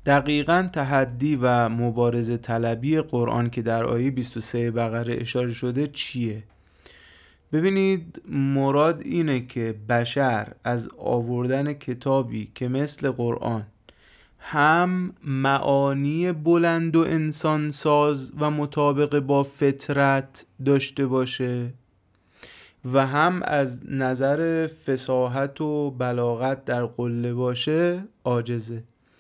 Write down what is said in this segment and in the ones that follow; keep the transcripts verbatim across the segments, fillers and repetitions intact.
دقیقاً تحدی و مبارزه طلبی قرآن که در آیه بیست و سه بقره اشاره شده چیه؟ ببینید، مراد اینه که بشر از آوردن کتابی که مثل قرآن هم معانی بلند و انسان ساز و مطابق با فطرت داشته باشه و هم از نظر فصاحت و بلاغت در قله باشه عاجزه.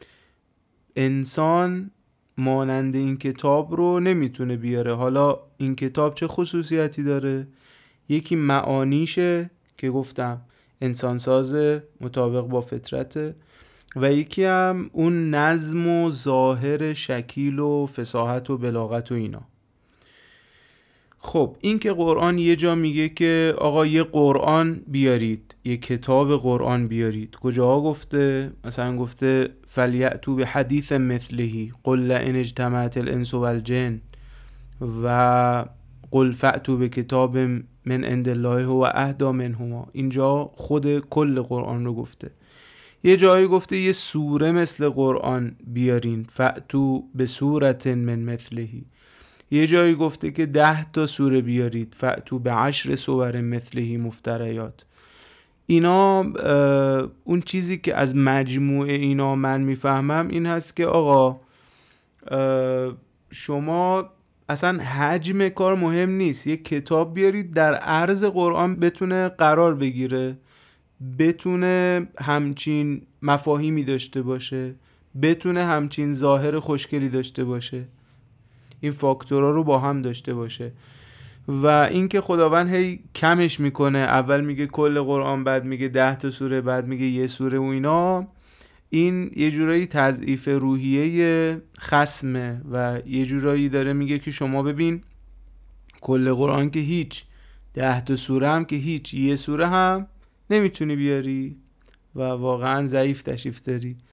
انسان مانند این کتاب رو نمیتونه بیاره. حالا این کتاب چه خصوصیتی داره؟ یکی معانیشه که گفتم انسان سازه، مطابق با فطرته، و یکی هم اون نظم و ظاهر شکیل و فصاحت و بلاغت و اینا. خب این که قرآن یه جا میگه که آقا یه قرآن بیارید، یه کتاب قرآن بیارید، کجاها گفته؟ مثلا گفته فلیأتوا بحدیث مثله قل لئن اجتمعت الانس والجن و قل فأتوا بکتاب من عند الله هو اهدی منهما. اینجا خود کل قرآن رو گفته. یه جایی گفته یه سوره مثل قرآن بیارین، فأتوا بسورة من مثله. یه جایی گفته که ده تا سوره بیارید، فأتوا بعشر سور مثله مفتریات. اینا اون چیزی که از مجموع اینا من میفهمم این هست که آقا شما اصلا حجم کار مهم نیست، یک کتاب بیارید در عرض قرآن بتونه قرار بگیره، بتونه همچین مفاهیمی داشته باشه، بتونه همچین ظاهر خوشگلی داشته باشه، این فاکتورها رو با هم داشته باشه. و اینکه خداوند هی کمش میکنه، اول میگه کل قرآن، بعد میگه ده تا سوره، بعد میگه یه سوره و اینا، این یه جورایی تضعیف روحیه خصمه و یه جورایی داره میگه که شما ببین کل قرآن که هیچ، ده تا سوره هم که هیچ، یه سوره هم نمیتونی بیاری و واقعا ضعیف تشریف داری.